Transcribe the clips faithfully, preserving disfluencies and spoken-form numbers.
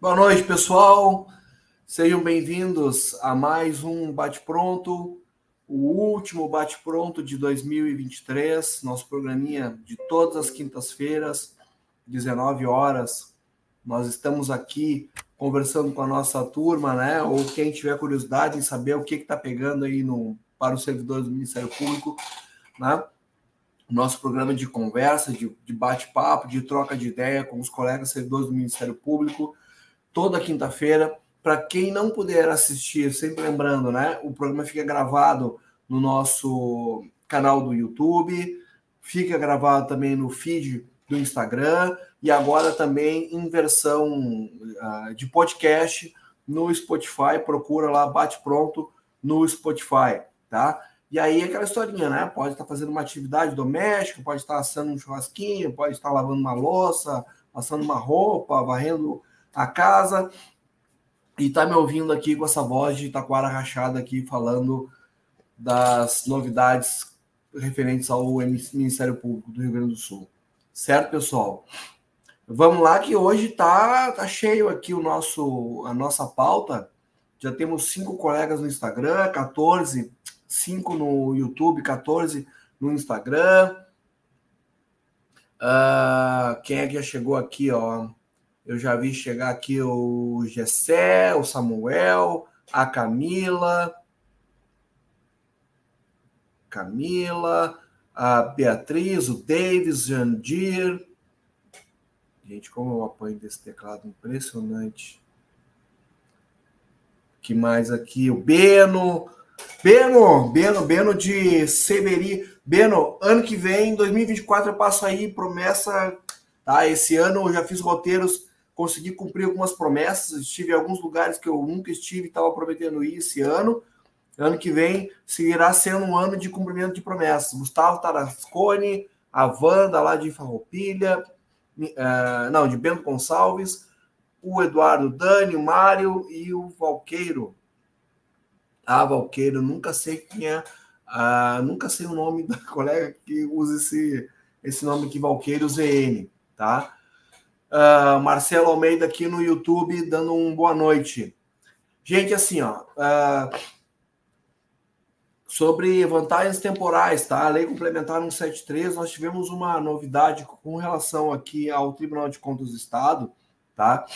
Boa noite, pessoal. Sejam bem-vindos a mais um Bate-Pronto, o último Bate-Pronto de dois mil e vinte e três, nosso programinha de todas as quintas-feiras, dezenove horas. Nós estamos aqui conversando com a nossa turma, né? Ou quem tiver curiosidade em saber o que está pegando aí no, para os servidores do Ministério Público, né? Nosso programa de conversa, de, de bate-papo, de troca de ideia com os colegas servidores do Ministério Público, toda quinta-feira. Para quem não puder assistir, sempre lembrando, né? O programa fica gravado no nosso canal do YouTube, fica gravado também no feed do Instagram e agora também em versão uh, de podcast no Spotify. Procura lá, Bate Pronto no Spotify, tá? E aí aquela historinha, né? Pode estar fazendo uma atividade doméstica, pode estar assando um churrasquinho, pode estar lavando uma louça, passando uma roupa, varrendo a casa, e tá me ouvindo aqui com essa voz de taquara rachada aqui, falando das novidades referentes ao Ministério Público do Rio Grande do Sul. Certo, pessoal? Vamos lá, que hoje tá, tá cheio aqui o nosso, a nossa pauta. Já temos cinco colegas no Instagram, quatorze, cinco no YouTube, quatorze no Instagram. Uh, quem é que já chegou aqui, ó? Eu já vi chegar aqui o Gessé, o Samuel, a Camila, Camila, a Beatriz, o Davis, Jandir. Gente, como eu apanho desse teclado, impressionante. Que mais aqui? O Beno, Beno, Beno, Beno de Severi. Beno, ano que vem, dois mil e vinte e quatro, eu passo aí, promessa, tá? Esse ano eu já fiz roteiros, consegui cumprir algumas promessas, estive em alguns lugares que eu nunca estive, estava prometendo ir esse ano. Ano que vem seguirá sendo um ano de cumprimento de promessas. Gustavo Tarasconi, a Wanda lá de Farroupilha, uh, não, de Bento Gonçalves, o Eduardo Dani, o Mário e o Valqueiro. Ah, Valqueiro, nunca sei quem é, uh, nunca sei o nome da colega que usa esse, esse nome aqui, Valqueiro Z N, tá? Uh, Marcelo Almeida aqui no YouTube dando um boa noite. Gente, assim, ó, uh, sobre vantagens temporais, tá? A Lei Complementar cento e setenta e três, nós tivemos uma novidade com relação aqui ao Tribunal de Contas do Estado, tá?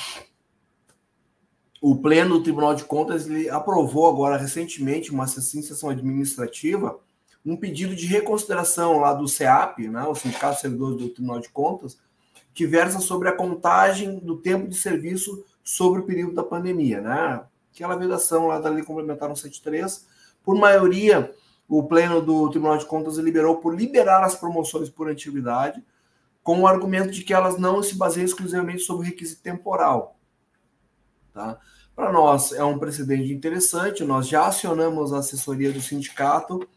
O Pleno do Tribunal de Contas ele aprovou agora recentemente, uma sessão administrativa, um pedido de reconsideração lá do SEAP, né, o Sindicato de Servidores do Tribunal de Contas, que versa sobre a contagem do tempo de serviço sobre o período da pandemia, né? Aquela vedação lá da Lei Complementar cento e setenta e três, por maioria, o Pleno do Tribunal de Contas liberou por liberar as promoções por antiguidade, com o argumento de que elas não se baseiam exclusivamente sobre o requisito temporal. Tá? Para nós é um precedente interessante, nós já acionamos a assessoria do sindicato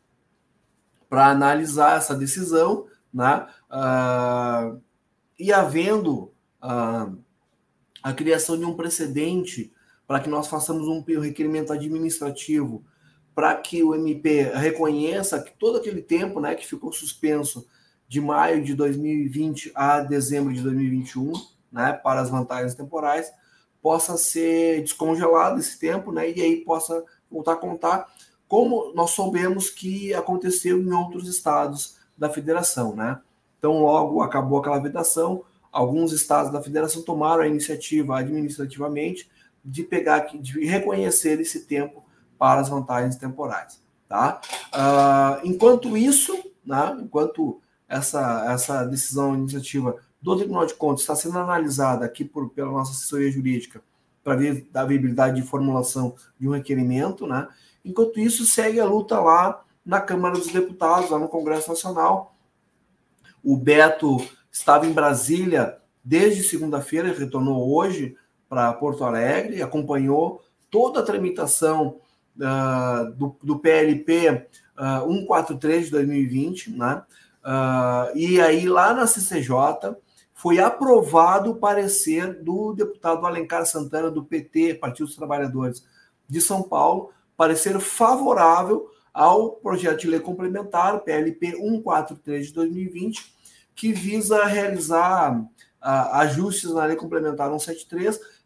para analisar essa decisão, né? Uh, e havendo uh, a criação de um precedente para que nós façamos um requerimento administrativo para que o M P reconheça que todo aquele tempo, né, que ficou suspenso de maio de dois mil e vinte a dezembro de dois mil e vinte e um, né, para as vantagens temporais, possa ser descongelado esse tempo, né, e aí possa voltar a contar, como nós soubemos que aconteceu em outros estados da federação, né? Então, logo acabou aquela vedação, alguns estados da federação tomaram a iniciativa administrativamente de pegar, de reconhecer esse tempo para as vantagens temporais, tá? Uh, enquanto isso, né, enquanto essa, essa decisão administrativa do Tribunal de Contas está sendo analisada aqui por, pela nossa assessoria jurídica para ver da viabilidade de formulação de um requerimento, né? Enquanto isso, segue a luta lá na Câmara dos Deputados, lá no Congresso Nacional. O Beto estava em Brasília desde segunda-feira, retornou hoje para Porto Alegre, acompanhou toda a tramitação uh, do, do P L P uh, cento e quarenta e três de dois mil e vinte, né? Uh, e aí lá na C C J foi aprovado o parecer do deputado Alencar Santana, do P T, Partido dos Trabalhadores de São Paulo, parecer favorável ao projeto de lei complementar, P L P cento e quarenta e três de dois mil e vinte, que visa realizar uh, ajustes na lei complementar cento e setenta e três,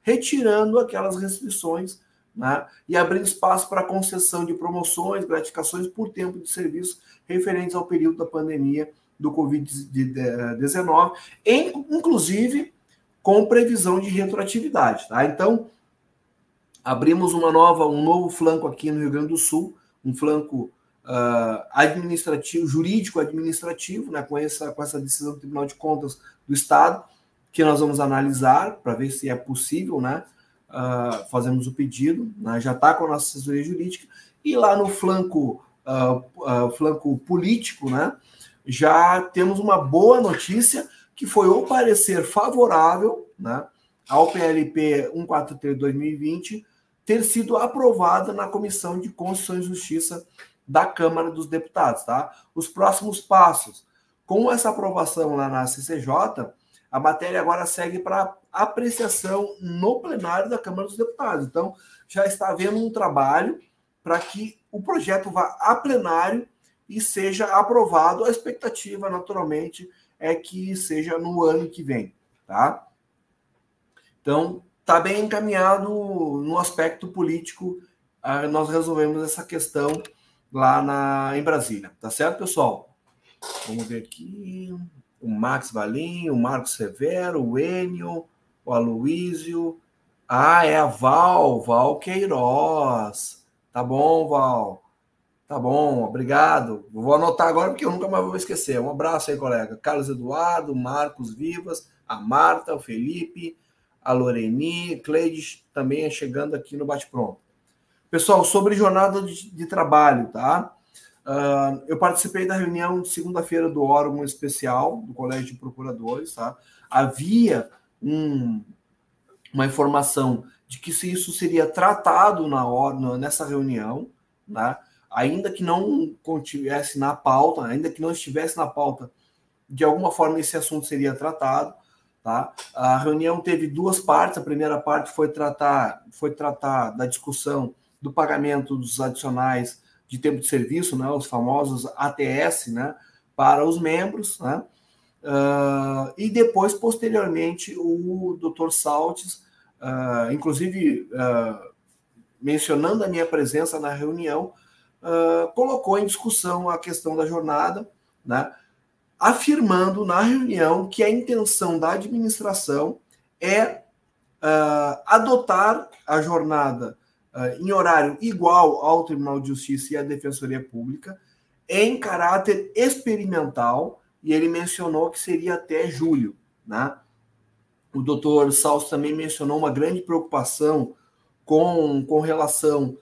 retirando aquelas restrições, né, e abrindo espaço para concessão de promoções, gratificações por tempo de serviço referentes ao período da pandemia do covid dezenove, inclusive com previsão de retroatividade. Tá? Então, abrimos uma nova, um novo flanco aqui no Rio Grande do Sul, um flanco uh, administrativo, jurídico-administrativo, né, com, essa, com essa decisão do Tribunal de Contas do Estado, que nós vamos analisar para ver se é possível, né, uh, fazemos o pedido, né, já está com a nossa assessoria jurídica, e lá no flanco, uh, uh, flanco político, né, já temos uma boa notícia, que foi o parecer favorável, né, ao P L P cento e quarenta e três de dois mil e vinte, ter sido aprovada na Comissão de Constituição e Justiça da Câmara dos Deputados. Tá? Os próximos passos. Com essa aprovação lá na C C J, a matéria agora segue para apreciação no plenário da Câmara dos Deputados. Então, já está havendo um trabalho para que o projeto vá a plenário e seja aprovado. A expectativa, naturalmente, é que seja no ano que vem. Tá? Então, está bem encaminhado no aspecto político. Nós resolvemos essa questão lá na, em Brasília. Tá certo, pessoal? Vamos ver aqui. O Max Valim, o Marcos Severo, o Enio, o Aloísio. Ah, é a Val, Val Queiroz. Tá bom, Val. Tá bom, obrigado. Vou anotar agora porque eu nunca mais vou esquecer. Um abraço aí, colega. Carlos Eduardo, Marcos Vivas, a Marta, o Felipe, a Loreni, Cleides também é chegando aqui no Bate-Pronto. Pessoal, sobre jornada de, de trabalho, tá? Uh, eu participei da reunião de segunda-feira do órgão especial do Colégio de Procuradores, tá? Havia um, uma informação de que se isso seria tratado na hora, nessa reunião, né? Ainda que não estivesse na pauta, ainda que não estivesse na pauta, de alguma forma esse assunto seria tratado. Tá? A reunião teve duas partes. A primeira parte foi tratar, foi tratar da discussão do pagamento dos adicionais de tempo de serviço, né, os famosos A T S, né, para os membros, né, uh, e depois, posteriormente, o doutor Saltes, uh, inclusive uh, mencionando a minha presença na reunião, uh, colocou em discussão a questão da jornada, né, afirmando na reunião que a intenção da administração é uh, adotar a jornada uh, em horário igual ao Tribunal de Justiça e à Defensoria Pública, em caráter experimental, e ele mencionou que seria até julho. Né? O doutor Salso também mencionou uma grande preocupação com, com relação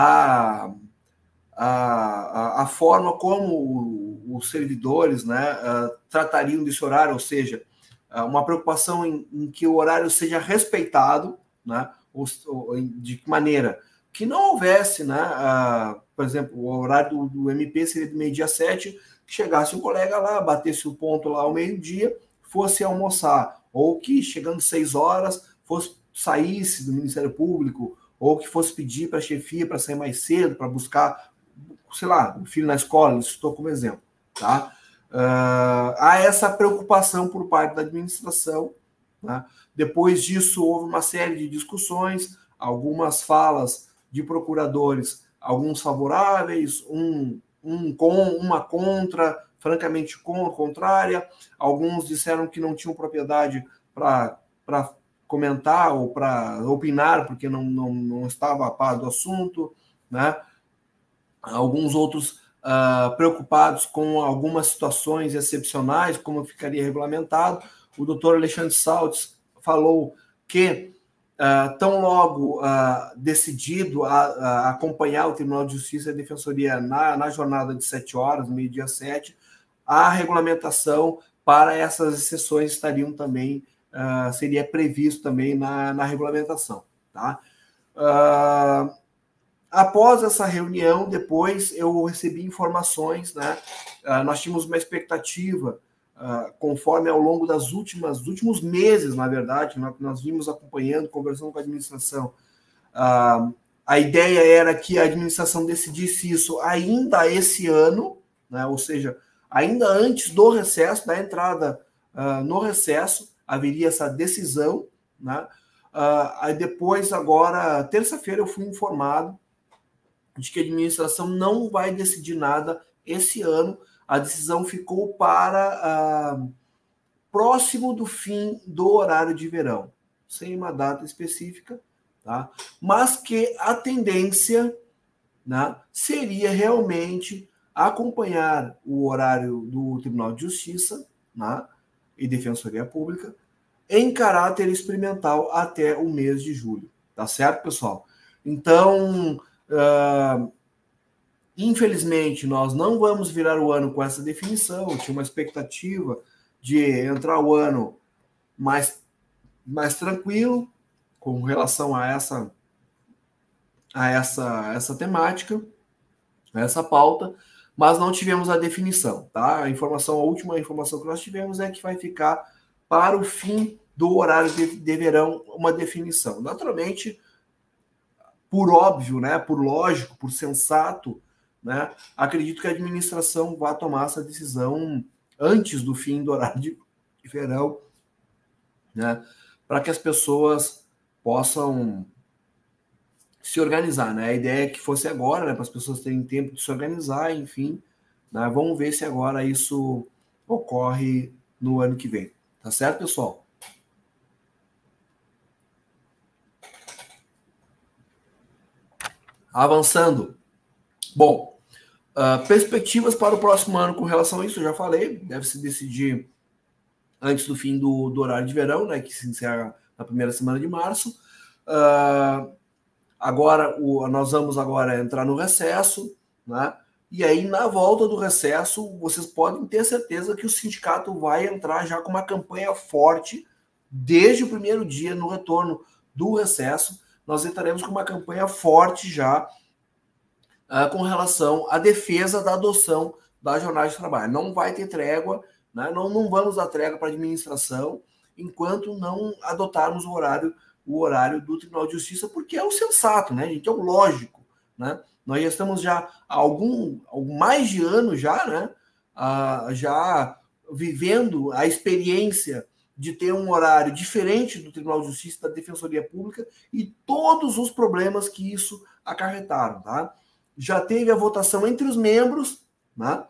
a A, a, a forma como os servidores, né, uh, tratariam desse horário, ou seja, uh, uma preocupação em, em que o horário seja respeitado, né, ou, ou, de que maneira que não houvesse, né, uh, por exemplo, o horário do, do M P seria do meio-dia sete, que chegasse um colega lá, batesse o ponto lá ao meio-dia, fosse almoçar, ou que chegando seis horas fosse saísse do Ministério Público, ou que fosse pedir para a chefia para sair mais cedo, para buscar, sei lá, o filho na escola, isso estou como exemplo, tá? Uh, há essa preocupação por parte da administração, né? Depois disso, houve uma série de discussões, algumas falas de procuradores, alguns favoráveis, um, um com, uma contra, francamente com, contrária, alguns disseram que não tinham propriedade para comentar ou para opinar, porque não, não, não estava a par do assunto, né? Alguns outros uh, preocupados com algumas situações excepcionais, como ficaria regulamentado. O doutor Alexandre Saltes falou que, uh, tão logo uh, decidido a, a acompanhar o Tribunal de Justiça e a Defensoria na, na jornada de sete horas, meio-dia sete, a regulamentação para essas exceções estariam também, uh, seria previsto também na, na regulamentação. Tá? Uh, Após essa reunião, depois eu recebi informações, né? Uh, nós tínhamos uma expectativa, uh, conforme ao longo das últimas, dos últimos meses, na verdade, nós, nós vimos acompanhando, conversando com a administração. Uh, a ideia era que a administração decidisse isso ainda esse ano, né? Ou seja, ainda antes do recesso, da entrada uh, no recesso, haveria essa decisão, né? Uh, aí depois, agora, terça-feira, eu fui informado de que a administração não vai decidir nada esse ano. A decisão ficou para uh, próximo do fim do horário de verão, sem uma data específica, tá? Mas que a tendência, né, seria realmente acompanhar o horário do Tribunal de Justiça, né, e Defensoria Pública em caráter experimental até o mês de julho. Tá certo, pessoal? Então, uh, infelizmente, nós não vamos virar o ano com essa definição. Eu tinha uma expectativa de entrar o ano mais, mais tranquilo com relação a essa, a essa, essa temática, a essa pauta, mas não tivemos a definição, tá? A informação, a última informação que nós tivemos é que vai ficar para o fim do horário de, de verão uma definição. Naturalmente, por óbvio, né, por lógico, por sensato, né, acredito que a administração vai tomar essa decisão antes do fim do horário de, de verão, né, para que as pessoas possam se organizar, né? A ideia é que fosse agora, né, para as pessoas terem tempo de se organizar, enfim, né? Vamos ver se agora isso ocorre no ano que vem. Tá certo, pessoal? Avançando. Bom, uh, perspectivas para o próximo ano com relação a isso, eu já falei, deve se decidir antes do fim do, do horário de verão, né, que se encerra na primeira semana de março. Uh, agora, o, nós vamos agora entrar no recesso, né, e aí na volta do recesso, vocês podem ter certeza que o sindicato vai entrar já com uma campanha forte, desde o primeiro dia no retorno do recesso, nós entraremos com uma campanha forte já uh, com relação à defesa da adoção da jornada de trabalho. Não vai ter trégua, né? não, não vamos dar trégua para a administração enquanto não adotarmos o horário, o horário do Tribunal de Justiça, porque é o sensato, né, gente? É o lógico, né? Nós já estamos já há algum, algum mais de ano já, né? Uh, já vivendo a experiência de ter um horário diferente do Tribunal de Justiça, da Defensoria Pública e todos os problemas que isso acarretaram, tá? Já teve a votação entre os membros, né?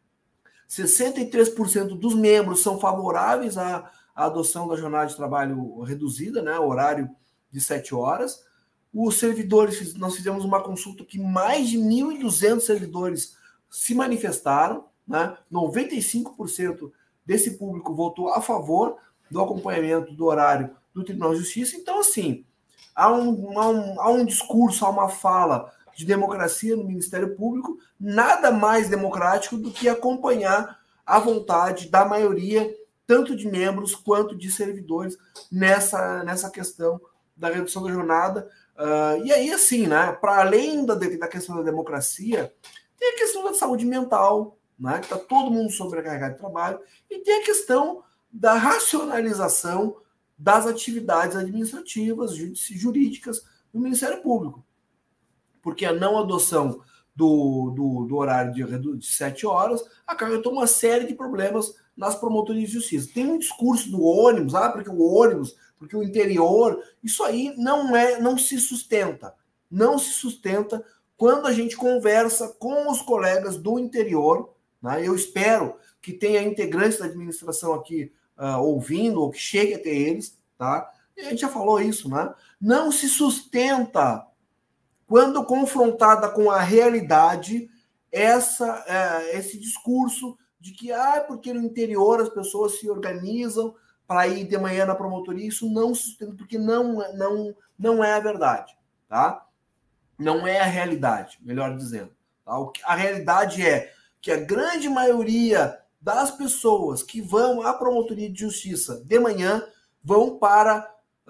sessenta e três por cento dos membros são favoráveis à, à adoção da jornada de trabalho reduzida, né? Horário de sete horas. Os servidores, nós fizemos uma consulta que mais de mil e duzentos servidores se manifestaram, né? noventa e cinco por cento desse público votou a favor do acompanhamento do horário do Tribunal de Justiça. Então, assim, há um, há um, há um discurso, há uma fala de democracia no Ministério Público, nada mais democrático do que acompanhar a vontade da maioria, tanto de membros quanto de servidores, nessa, nessa questão da redução da jornada. Uh, e aí, assim, né, para além da, da questão da democracia, tem a questão da saúde mental, né, que está todo mundo sobrecarregado de trabalho, e tem a questão da racionalização das atividades administrativas, jurídicas do Ministério Público. Porque a não adoção do, do, do horário de, de sete horas acarretou uma série de problemas nas promotorias de justiça. Tem um discurso do ônibus, ah, porque o ônibus, porque o interior, isso aí não é, não se sustenta. Não se sustenta quando a gente conversa com os colegas do interior, né? Eu espero que tenha integrantes da administração aqui uh, ouvindo, ou que chegue até eles, tá? E a gente já falou isso, né? Não se sustenta quando confrontada com a realidade, essa, é, esse discurso de que, ah, porque no interior as pessoas se organizam para ir de manhã na promotoria, isso não se sustenta, porque não, não, não é a verdade, tá? Não é a realidade, melhor dizendo. Tá? A realidade é que a grande maioria das pessoas que vão à promotoria de justiça de manhã vão para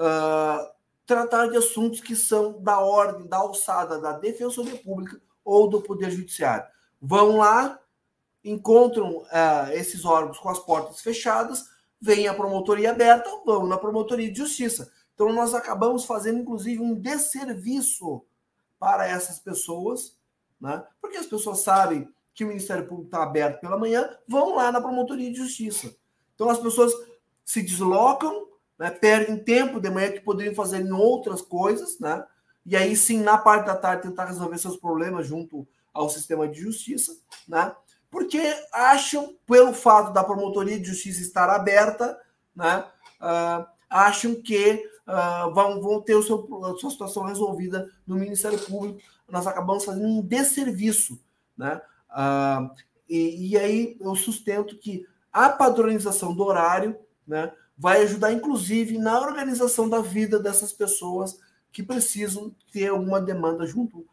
uh, tratar de assuntos que são da ordem, da alçada da Defensoria Pública ou do Poder Judiciário. Vão lá, encontram uh, esses órgãos com as portas fechadas, vêm à promotoria aberta, vão na promotoria de justiça. Então, nós acabamos fazendo, inclusive, um desserviço para essas pessoas, né? Porque as pessoas sabem que o Ministério Público está aberto pela manhã, vão lá na promotoria de justiça. Então, as pessoas se deslocam né? Perdem tempo de manhã que poderiam fazer em outras coisas, né? E aí sim, na parte da tarde, tentar resolver seus problemas junto ao sistema de justiça, né? Porque acham, pelo fato da promotoria de justiça estar aberta, né? Uh, acham que uh, vão, vão ter o seu, a sua situação resolvida no Ministério Público. Nós acabamos fazendo um desserviço, né? Uh, e, e aí eu sustento que a padronização do horário, né, vai ajudar, inclusive, na organização da vida dessas pessoas que precisam ter alguma demanda junto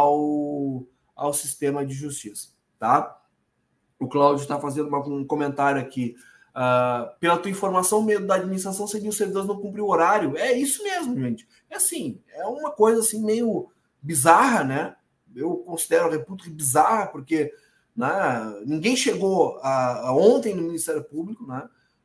ao, ao sistema de justiça, tá? O Cláudio está fazendo uma, um comentário aqui. Uh, pela tua informação, o medo da administração seria os servidores não cumprir o horário. É isso mesmo, gente. É assim, é uma coisa assim meio bizarra, né? Eu considero a República bizarra, porque, né, ninguém chegou a, a ontem no Ministério Público, né?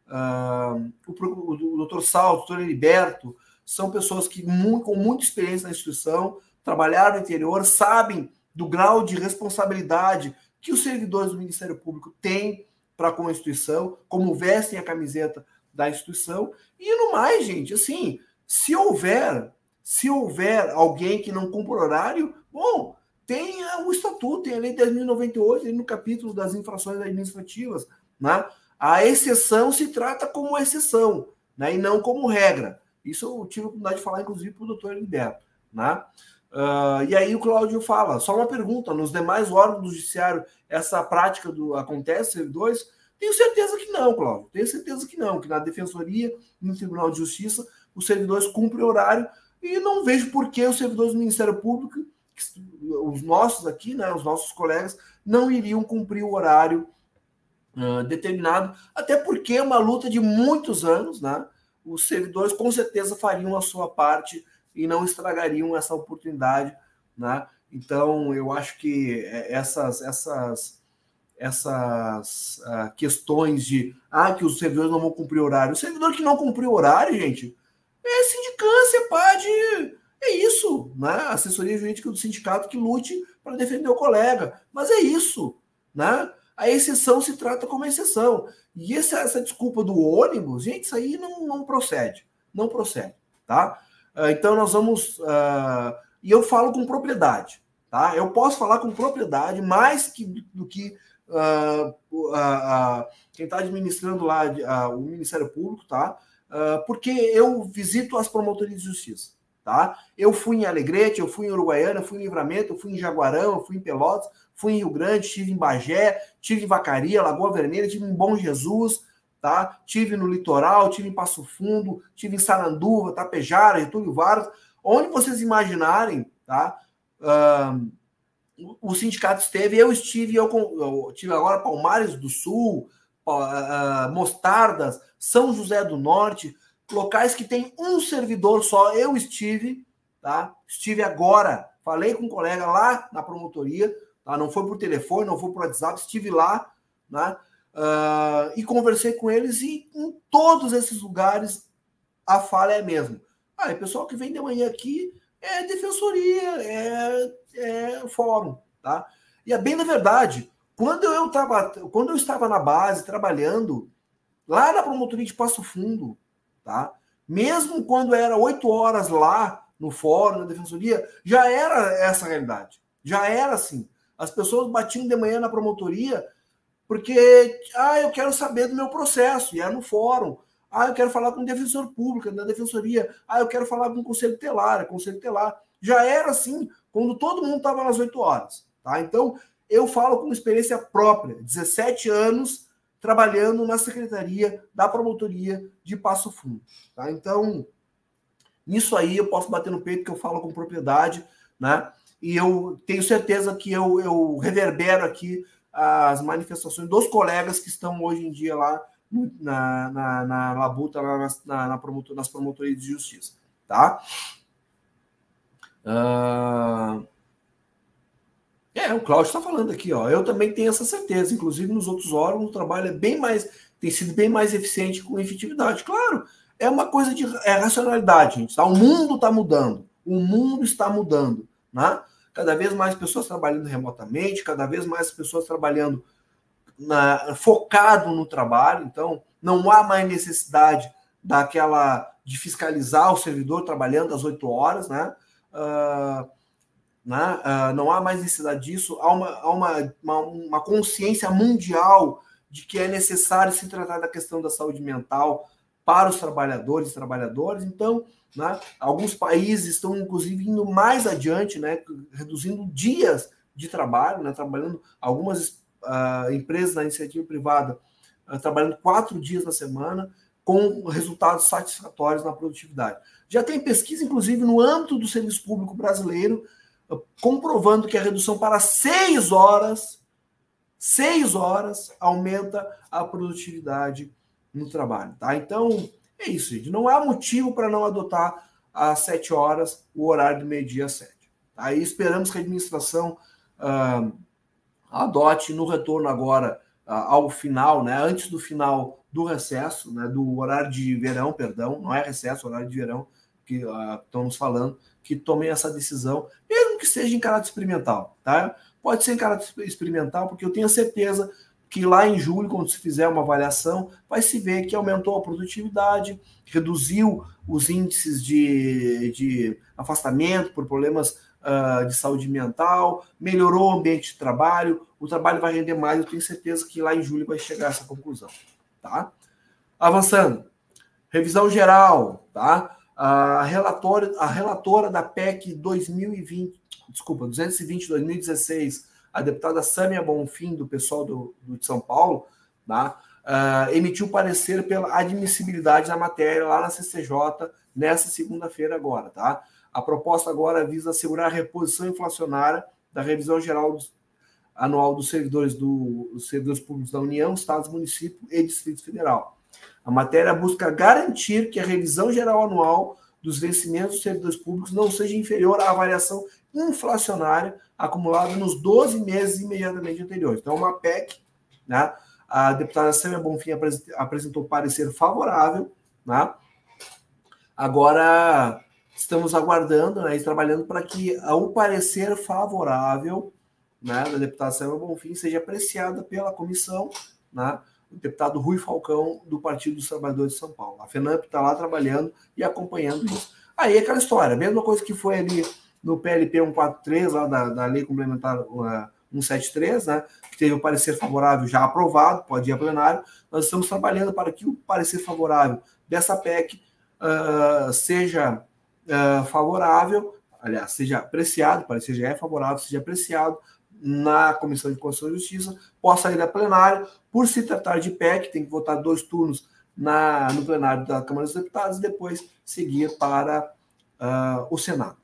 Uh, o, o doutor Sal, o doutor Heriberto, são pessoas que muito, com muita experiência na instituição, trabalharam no interior, sabem do grau de responsabilidade que os servidores do Ministério Público têm para com a instituição, como vestem a camiseta da instituição. E no mais, gente, assim, se houver, se houver alguém que não cumpra o horário, bom, tem o estatuto, tem a lei dez mil e noventa e oito, no capítulo das infrações administrativas, né? A exceção se trata como exceção, né, e não como regra. Isso eu tive a oportunidade de falar, inclusive, para o doutor Heriberto, né? Uh, e aí o Cláudio fala, só uma pergunta, nos demais órgãos do judiciário essa prática do, acontece, servidores? Tenho certeza que não, Cláudio, tenho certeza que não, que na Defensoria, no Tribunal de Justiça, os servidores cumprem o horário e não vejo por que os servidores do Ministério Público, os nossos aqui, né, os nossos colegas, não iriam cumprir o horário uh, determinado, até porque é uma luta de muitos anos, né? Os servidores com certeza fariam a sua parte e não estragariam essa oportunidade, né? Então, eu acho que essas, essas, essas uh, questões de ah, que os servidores não vão cumprir horário. O servidor que não cumpriu horário, gente, é sindicância, é pode... É isso, né? A assessoria jurídica do sindicato que lute para defender o colega. Mas é isso, né? A exceção se trata como exceção. E essa, essa desculpa do ônibus, gente, isso aí não, não procede. Não procede, tá? Então, nós vamos... Uh, e eu falo com propriedade, tá? Eu posso falar com propriedade mais que, do que uh, uh, uh, quem está administrando lá uh, o Ministério Público, tá? Uh, porque eu visito as promotorias de justiça, tá? Eu fui em Alegrete, eu fui em Uruguaiana, eu fui em Livramento, eu fui em Jaguarão, eu fui em Pelotas, fui em Rio Grande, estive em Bagé, estive em Vacaria, Lagoa Vermelha, estive em Bom Jesus... Tá? Tive no Litoral, tive em Passo Fundo, tive em Saranduva, Tapejara, Getúlio Vargas, onde vocês imaginarem, tá? Uh, o sindicato esteve, eu estive, eu, eu tive agora Palmares do Sul, uh, Mostardas, São José do Norte, locais que tem um servidor só, eu estive, tá? Estive agora, falei com um colega lá na promotoria, tá? Não foi por telefone, não foi por WhatsApp, estive lá, né? Uh, e conversei com eles e em todos esses lugares a falha é a mesma. Ah, o pessoal que vem de manhã aqui é defensoria, é, é fórum, tá? E é bem na verdade, quando eu, tava, quando eu estava na base trabalhando, lá na promotoria de Passo Fundo, tá? Mesmo quando era oito horas lá no fórum, na defensoria, já era essa a realidade. Já era assim. As pessoas batiam de manhã na promotoria porque, ah, eu quero saber do meu processo, e é no fórum. Ah, eu quero falar com o defensor público, na defensoria. Ah, eu quero falar com o conselho telar, é conselho telar. Já era assim, quando todo mundo estava nas oito horas. Tá? Então, eu falo com experiência própria, dezessete anos trabalhando na secretaria da promotoria de Passo Fundo. Tá? Então, nisso aí eu posso bater no peito que eu falo com propriedade, né? E eu tenho certeza que eu, eu reverbero aqui as manifestações dos colegas que estão hoje em dia lá na, na, na labuta, na, na, na promotor, nas promotorias de justiça, tá? Uh... É, o Cláudio está falando aqui, ó. Eu também tenho essa certeza, inclusive nos outros órgãos o trabalho é bem mais, tem sido bem mais eficiente com efetividade. Claro, é uma coisa de é racionalidade, gente. Tá? O mundo está mudando, o mundo está mudando, né? Cada vez mais pessoas trabalhando remotamente, cada vez mais pessoas trabalhando na, focado no trabalho, então não há mais necessidade daquela de fiscalizar o servidor trabalhando às oito horas, né? Uh, né? Uh, não há mais necessidade disso, há, uma, há uma, uma, uma consciência mundial de que é necessário se tratar da questão da saúde mental para os trabalhadores e trabalhadoras. Então, né, alguns países estão, inclusive, indo mais adiante, né, reduzindo dias de trabalho, né, trabalhando algumas uh, empresas na iniciativa privada, uh, trabalhando quatro dias na semana, com resultados satisfatórios na produtividade. Já tem pesquisa, inclusive, no âmbito do serviço público brasileiro, uh, comprovando que a redução para seis horas, seis horas, aumenta a produtividade no trabalho, tá? Então, é isso, gente. Não há motivo para não adotar às sete horas o horário do meio-dia às sete. Tá? E esperamos que a administração uh, adote no retorno agora uh, ao final, né? Antes do final do recesso, né? Do horário de verão, perdão, não é recesso, horário de verão que uh, estamos falando, que tomem essa decisão, mesmo que seja em caráter experimental, tá? Pode ser em caráter experimental, porque eu tenho certeza que lá em julho, quando se fizer uma avaliação, vai se ver que aumentou a produtividade, reduziu os índices de, de afastamento por problemas uh, de saúde mental, melhorou o ambiente de trabalho, o trabalho vai render mais, eu tenho certeza que lá em julho vai chegar a essa conclusão. Tá? Avançando. Revisão geral, tá? A relatora, a relatora da P E C dois mil e vinte, desculpa, duzentos e vinte de dois mil e dezesseis, a deputada Sâmia Bonfim, do pessoal do, do de São Paulo, tá? uh, emitiu parecer pela admissibilidade da matéria lá na C C J nessa segunda-feira agora. Tá? A proposta agora visa assegurar a reposição inflacionária da revisão geral dos, anual dos servidores, do, dos servidores públicos da União, Estados, Município e Distrito Federal. A matéria busca garantir que a revisão geral anual dos vencimentos dos servidores públicos não seja inferior à variação inflacionária acumulada nos doze meses imediatamente anteriores. Então, uma P E C, né? A deputada Sâmia Bonfim apresentou parecer favorável, né? Agora estamos aguardando, né, e trabalhando para que o parecer favorável, né, da deputada Sâmia Bonfim seja apreciada pela comissão, né? O deputado Rui Falcão, do Partido dos Trabalhadores de São Paulo. A FENAMP está lá trabalhando e acompanhando isso. Aí, aquela história, a mesma coisa que foi ali no P L P cento e quarenta e três, lá da, da Lei Complementar uh, cento e setenta e três, né, que teve o parecer favorável já aprovado, pode ir a plenário. Nós estamos trabalhando para que o parecer favorável dessa P E C uh, seja uh, favorável, aliás, seja apreciado, o parecer já é favorável, seja apreciado na Comissão de Constituição e Justiça, possa ir a plenário. Por se tratar de P E C, tem que votar dois turnos na, no plenário da Câmara dos Deputados e depois seguir para uh, o Senado.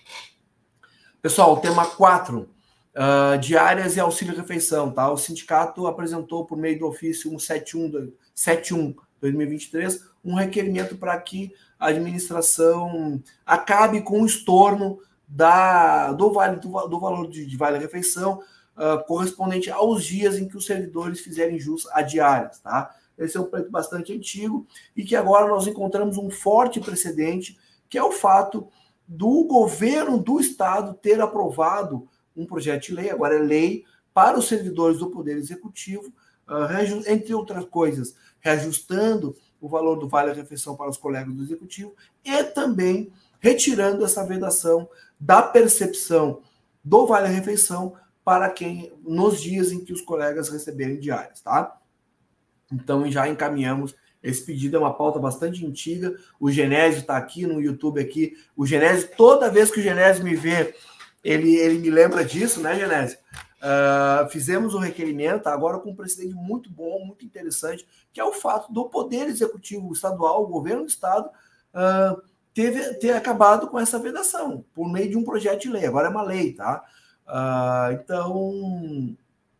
Pessoal, o tema quatro, uh, diárias e auxílio-refeição. Tá? O sindicato apresentou, por meio do ofício cento e setenta e um de dois mil e vinte e três, um requerimento para que a administração acabe com o estorno da, do, vale, do, do valor de, de vale-refeição uh, correspondente aos dias em que os servidores fizerem jus a diárias. Tá? Esse é um pleito bastante antigo e que agora nós encontramos um forte precedente, que é o fato do governo do Estado ter aprovado um projeto de lei, agora é lei, para os servidores do Poder Executivo, uh, entre outras coisas, reajustando o valor do vale-refeição para os colegas do Executivo e também retirando essa vedação da percepção do vale-refeição para quem, nos dias em que os colegas receberem diárias, tá? Então, já encaminhamos esse pedido, é uma pauta bastante antiga. O Genésio está aqui no YouTube aqui. O Genésio, toda vez que o Genésio me vê, ele, ele me lembra disso, né, Genésio? Uh, fizemos um requerimento, agora com um precedente muito bom, muito interessante, que é o fato do Poder Executivo Estadual, o governo do Estado, uh, teve, ter acabado com essa vedação, por meio de um projeto de lei. Agora é uma lei, tá? Uh, então,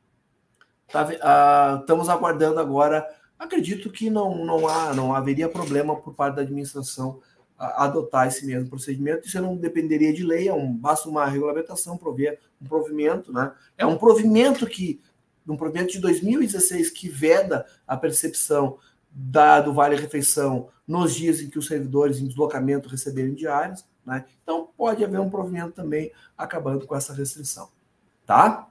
tá, uh, estamos aguardando agora. Acredito que não, não, há, não haveria problema por parte da administração a, adotar esse mesmo procedimento. Isso não dependeria de lei, é um, basta uma regulamentação, prover um provimento, né? É um provimento que, um provimento de dois mil e dezesseis que veda a percepção da, do vale-refeição nos dias em que os servidores em deslocamento receberem diárias, né? Então pode haver um provimento também acabando com essa restrição, tá?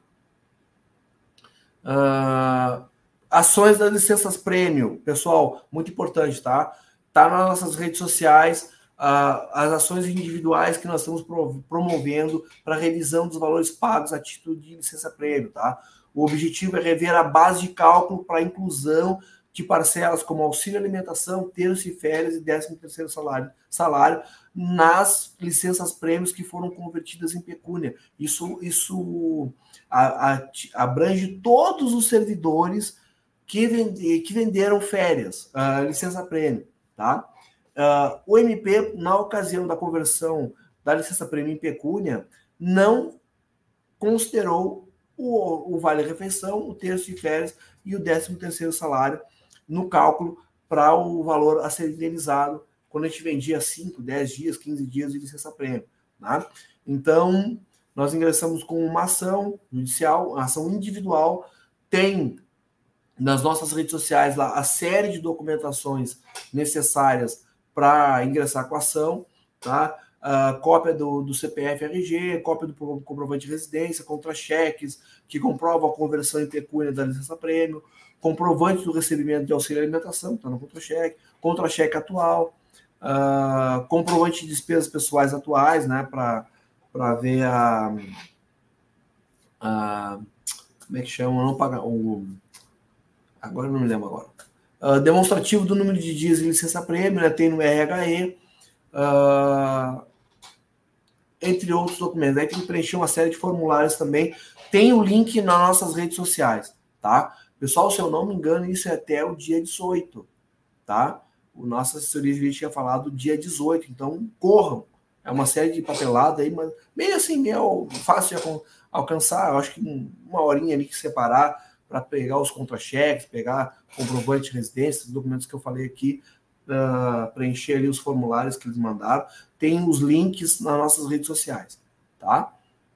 Uh, ações das licenças prêmio, pessoal, muito importante, tá? tá nas nossas redes sociais, uh, as ações individuais que nós estamos pro, promovendo para revisão dos valores pagos a título de licença-prêmio, tá? O objetivo é rever a base de cálculo para a inclusão de parcelas como auxílio alimentação, terço e férias e décimo terceiro salário, salário nas licenças-prêmios que foram convertidas em pecúnia. Isso, isso a, a, abrange todos os servidores que, vende, que venderam férias, uh, licença-prêmio, tá? Uh, o M P, na ocasião da conversão da licença-prêmio em pecúnia, não considerou o, o vale-refeição, o terço de férias e o décimo terceiro salário no cálculo para o valor a ser indenizado quando a gente vendia cinco, dez dias, quinze dias de licença-prêmio. Tá? Então, nós ingressamos com uma ação judicial, uma ação individual, tem nas nossas redes sociais lá a série de documentações necessárias para ingressar com a ação, tá? Uh, cópia do, do C P F R G, cópia do comprovante de residência, contra-cheques que comprovam a conversão em pecúnia da licença-prêmio, comprovante do recebimento de auxílio alimentação, está no contra-cheque, contra-cheque atual, uh, comprovante de despesas pessoais atuais, né, para ver a, a... como é que chama? Não pagar o... Agora não me lembro agora. Uh, demonstrativo do número de dias de licença-prêmio, né, tem no R H E, uh, entre outros documentos. Aí tem que preencher uma série de formulários também. Tem o link nas nossas redes sociais, tá? Pessoal, se eu não me engano, isso é até o dia dezoito, tá? O nosso assessoria jurídica tinha falado dia dezoito, então corram. É uma série de papelada aí, mas meio assim, meio fácil de alcançar. Eu acho que uma horinha ali que separar para pegar os contra-cheques, pegar comprovante de residência, os documentos que eu falei aqui, uh, preencher ali os formulários que eles mandaram. Tem os links nas nossas redes sociais, tá?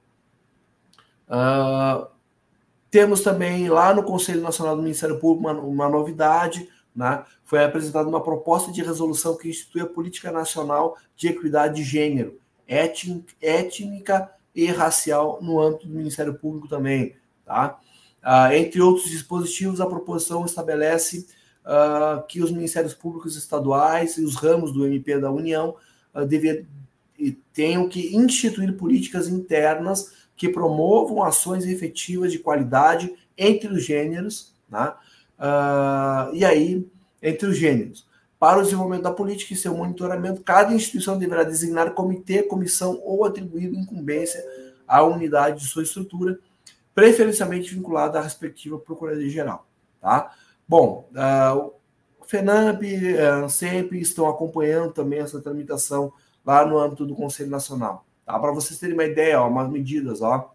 Uh, temos também lá no Conselho Nacional do Ministério Público uma, uma novidade, né? Foi apresentada uma proposta de resolução que institui a Política Nacional de Equidade de Gênero, étnica e racial no âmbito do Ministério Público também, tá? Uh, entre outros dispositivos, a proposição estabelece uh, que os Ministérios Públicos Estaduais e os ramos do M P da União uh, dever, tenham que instituir políticas internas que promovam ações efetivas de qualidade entre os gêneros, né? uh, e aí, entre os gêneros. Para o desenvolvimento da política e seu monitoramento, cada instituição deverá designar comitê, comissão ou atribuir incumbência à unidade de sua estrutura, preferencialmente vinculada à respectiva Procuradoria-Geral. Tá? Bom, uh, o FENAMP, uh, sempre estão acompanhando também essa tramitação lá no âmbito do Conselho Nacional. Tá? Para vocês terem uma ideia, ó, umas medidas, ó.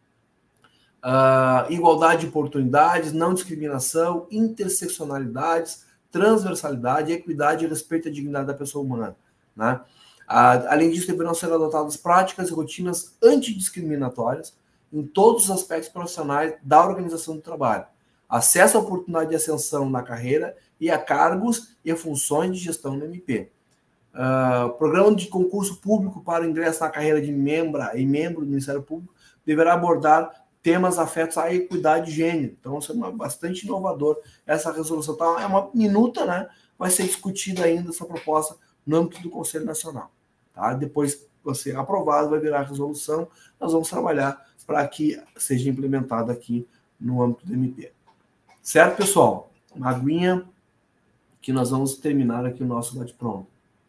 Uh, igualdade de oportunidades, não discriminação, interseccionalidades, transversalidade, equidade e respeito à dignidade da pessoa humana. Né? Uh, além disso, deverão ser adotadas práticas e rotinas antidiscriminatórias em todos os aspectos profissionais da organização do trabalho. Acesso à oportunidade de ascensão na carreira e a cargos e a funções de gestão no M P. Uh, programa de concurso público para o ingresso na carreira de membra e membro do Ministério Público deverá abordar temas afetos à equidade de gênero. Então, isso é bastante inovador. Essa resolução tá, é uma minuta, né? Vai ser discutida ainda essa proposta no âmbito do Conselho Nacional. Tá? Depois que você aprovado, vai virar resolução. Nós vamos trabalhar para que seja implementada aqui no âmbito do M P. Certo, pessoal? Uma aguinha que nós vamos terminar aqui o nosso bate-pronto.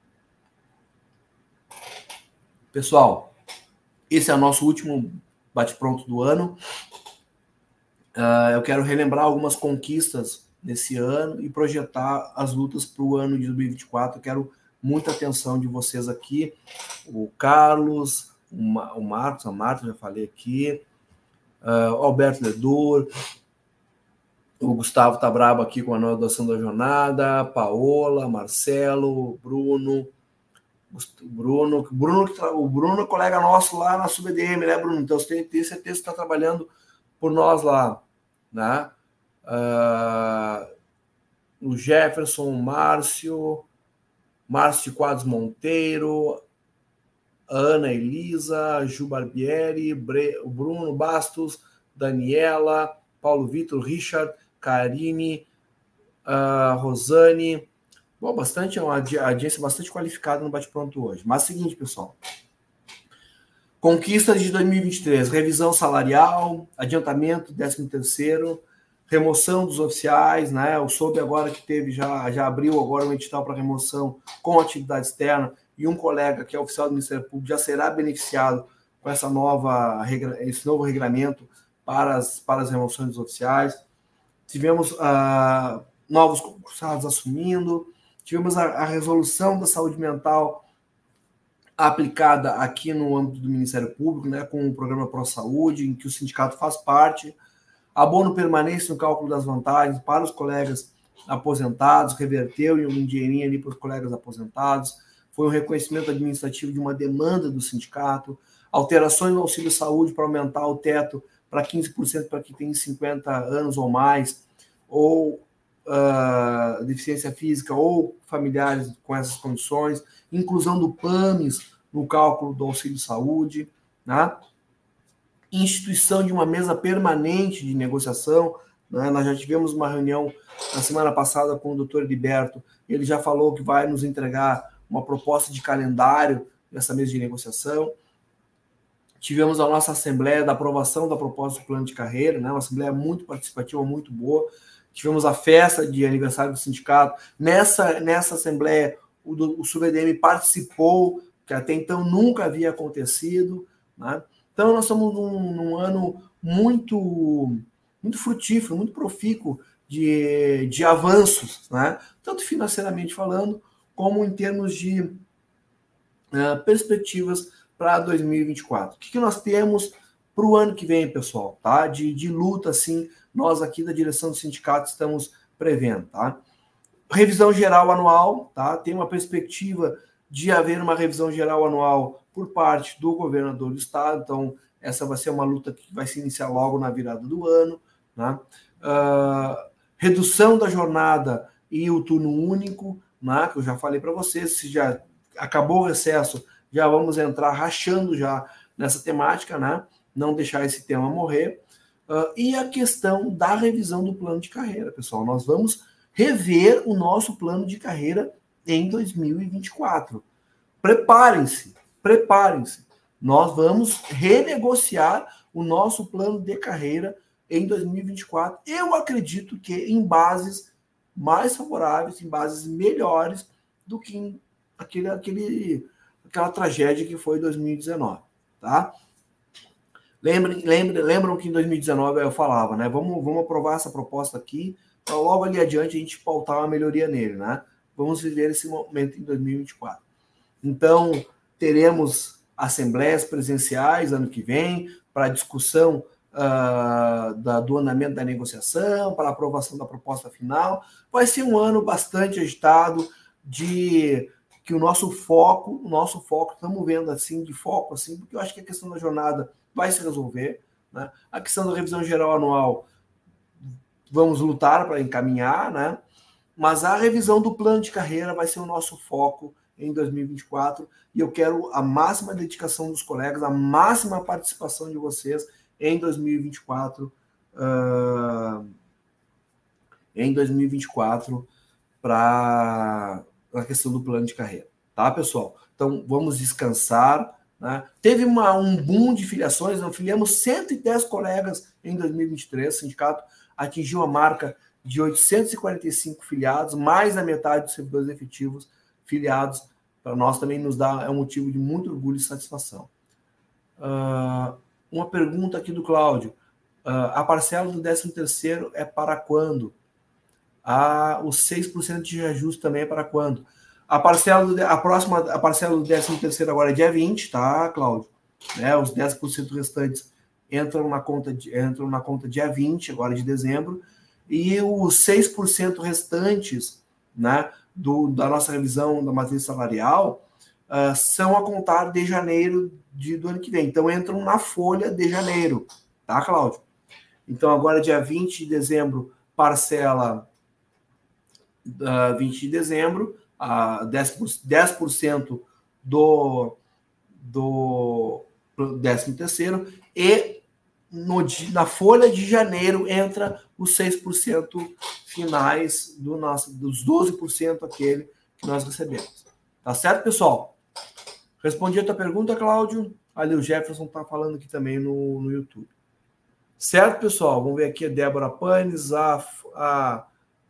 Pessoal, esse é o nosso último bate-pronto do ano. Uh, eu quero relembrar algumas conquistas nesse ano e projetar as lutas para o ano de dois mil e vinte e quatro. Eu quero muita atenção de vocês aqui. O Carlos, o, Ma o Marcos, a Marta, já falei aqui, uh, o Alberto Ledor, o Gustavo tá brabo aqui com a anotação da jornada, Paola, Marcelo, Bruno, Bruno, Bruno, o Bruno é colega nosso lá na Sub D M, né, Bruno? Então você tem que ter certeza que está trabalhando por nós lá, né? Uh, o Jefferson, o Márcio, Márcio Quadros Monteiro, a Ana Elisa, a Ju Barbieri, o Bruno Bastos, Daniela, Paulo Vitor, Richard, Karine, a Rosane, Bom, bastante, é uma audiência bastante qualificada no bate-pronto hoje. Mas é o seguinte, pessoal. Conquistas de dois mil e vinte e três, revisão salarial, adiantamento, décimo terceiro, remoção dos oficiais, né? Eu soube agora que teve, já, já abriu agora um edital para remoção com atividade externa, e um colega que é oficial do Ministério Público já será beneficiado com essa nova, esse novo regulamento para as, para as remoções dos oficiais. Tivemos uh, novos concursados assumindo, tivemos a, a resolução da saúde mental aplicada aqui no âmbito do Ministério Público, né, com o programa Pro Saúde, em que o sindicato faz parte, abono permanência no cálculo das vantagens para os colegas aposentados, reverteu um dinheirinho ali para os colegas aposentados, foi um reconhecimento administrativo de uma demanda do sindicato, alterações no auxílio saúde para aumentar o teto para quinze por cento para quem tem cinquenta anos ou mais, ou uh, deficiência física, ou familiares com essas condições, inclusão do PAMES no cálculo do auxílio saúde, né? Instituição de uma mesa permanente de negociação, né? Nós já tivemos uma reunião na semana passada com o doutor Heriberto, ele já falou que vai nos entregar uma proposta de calendário dessa mesa de negociação. Tivemos a nossa assembleia da aprovação da proposta do plano de carreira, né? Uma assembleia muito participativa, muito boa. Tivemos a festa de aniversário do sindicato. Nessa, nessa assembleia, o, o S U B D M participou, que até então nunca havia acontecido, né? Então, nós estamos num, num ano muito, muito frutífero, muito profícuo de, de avanços, né? Tanto financeiramente falando, como em termos de uh, perspectivas para dois mil e vinte e quatro. O que, que nós temos para o ano que vem, pessoal? Tá? De, de luta, assim, nós aqui da direção do sindicato estamos prevendo. Tá? Revisão geral anual, tá? Tem uma perspectiva de haver uma revisão geral anual por parte do governador do estado, então essa vai ser uma luta que vai se iniciar logo na virada do ano. Né? Uh, redução da jornada e o turno único, né? Que eu já falei para vocês, se já acabou o recesso, já vamos entrar rachando já nessa temática, né? Não deixar esse tema morrer. Uh, e a questão da revisão do plano de carreira, pessoal. Nós vamos rever o nosso plano de carreira em dois mil e vinte e quatro. Preparem-se, preparem-se. Nós vamos renegociar o nosso plano de carreira em dois mil e vinte e quatro. Eu acredito que em bases mais favoráveis, em bases melhores do que em aquele... aquele aquela tragédia que foi dois mil e dezenove, tá? Lembrem, lembrem, lembram que em dois mil e dezenove eu falava, né? Vamos, vamos aprovar essa proposta aqui, para logo ali adiante a gente pautar uma melhoria nele, né? Vamos viver esse momento em dois mil e vinte e quatro. Então, teremos assembleias presenciais ano que vem, para discussão uh, da, do andamento da negociação, para aprovação da proposta final. Vai ser um ano bastante agitado, de que o nosso foco, o nosso foco, estamos vendo assim, de foco, assim, porque eu acho que a questão da jornada vai se resolver, né? A questão da revisão geral anual, vamos lutar para encaminhar, né? Mas a revisão do plano de carreira vai ser o nosso foco em dois mil e vinte e quatro, e eu quero a máxima dedicação dos colegas, a máxima participação de vocês em dois mil e vinte e quatro, uh, em dois mil e vinte e quatro, para a questão do plano de carreira, tá, pessoal? Então, vamos descansar, né? Teve uma, um boom de filiações, nós filiamos cento e dez colegas em dois mil e vinte e três, o sindicato atingiu a marca de oitocentos e quarenta e cinco filiados, mais da metade dos servidores efetivos filiados. Para nós também nos dá, é um motivo de muito orgulho e satisfação. Uh, uma pergunta aqui do Cláudio. Uh, a parcela do décimo terceiro é para quando? Ah, os seis por cento de reajuste também é para quando? A parcela do, a próxima, a parcela do décimo terceiro agora é dia vinte, tá, Cláudio? Né, os dez por cento restantes entram na conta, entram na conta dia vinte, agora de dezembro, e os seis por cento restantes, né, do, da nossa revisão da matriz salarial uh, são a contar de janeiro de, do ano que vem. Então, entram na folha de janeiro, tá, Cláudio? Então, agora dia vinte de dezembro, parcela Uh, vinte de dezembro, uh, dez por cento do, do décimo terceiro, e no, na folha de janeiro entra os seis por cento finais do nosso, dos doze por cento aquele que nós recebemos. Tá certo, pessoal? Respondi a tua pergunta, Cláudio. Ali o Jefferson está falando aqui também no, no YouTube. Certo, pessoal? Vamos ver aqui a Débora Panes, a, a,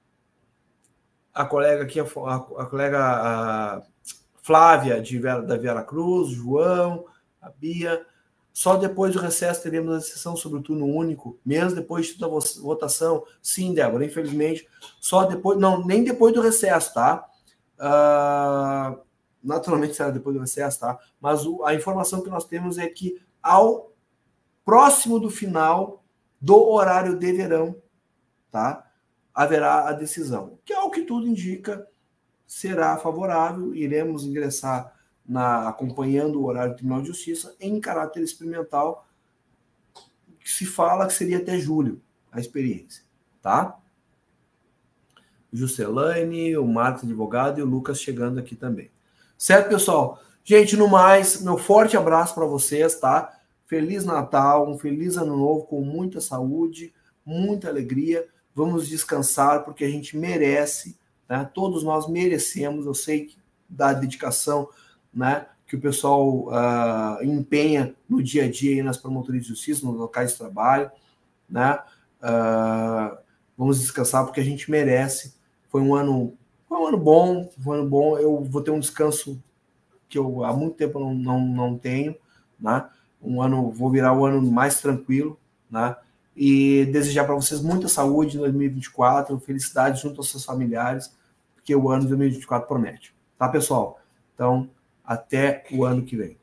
a colega aqui, a, a colega a Flávia de Vera, da Vera Cruz, João, a Bia. Só depois do recesso teremos a sessão sobre o turno único, mesmo depois de toda a votação. Sim, Débora, infelizmente, só depois, não, nem depois do recesso, tá? Uh, naturalmente será depois do recesso, tá? Mas o, a informação que nós temos é que ao próximo do final do horário de verão, tá? Haverá a decisão, que ao que tudo indica será favorável, iremos ingressar na, acompanhando o horário do Tribunal de Justiça em caráter experimental, que se fala que seria até julho a experiência, tá? Juscelane, o Marcos advogado e o Lucas chegando aqui também. Certo, pessoal? Gente, no mais, meu forte abraço para vocês, tá? Feliz Natal, um feliz Ano Novo com muita saúde, muita alegria. Vamos descansar porque a gente merece, né? Todos nós merecemos. Eu sei que da dedicação, né, que o pessoal uh, empenha no dia a dia aí nas promotorias de justiça, nos locais de trabalho, né? Uh, vamos descansar porque a gente merece. Foi um ano, foi um ano bom, foi um ano bom. Eu vou ter um descanso que eu há muito tempo não, não, não tenho, né? Um ano, vou virar o ano mais tranquilo, né? E desejar para vocês muita saúde em dois mil e vinte e quatro, felicidade junto aos seus familiares, porque o ano de dois mil e vinte e quatro promete. Tá, pessoal? Então, até o ano que vem.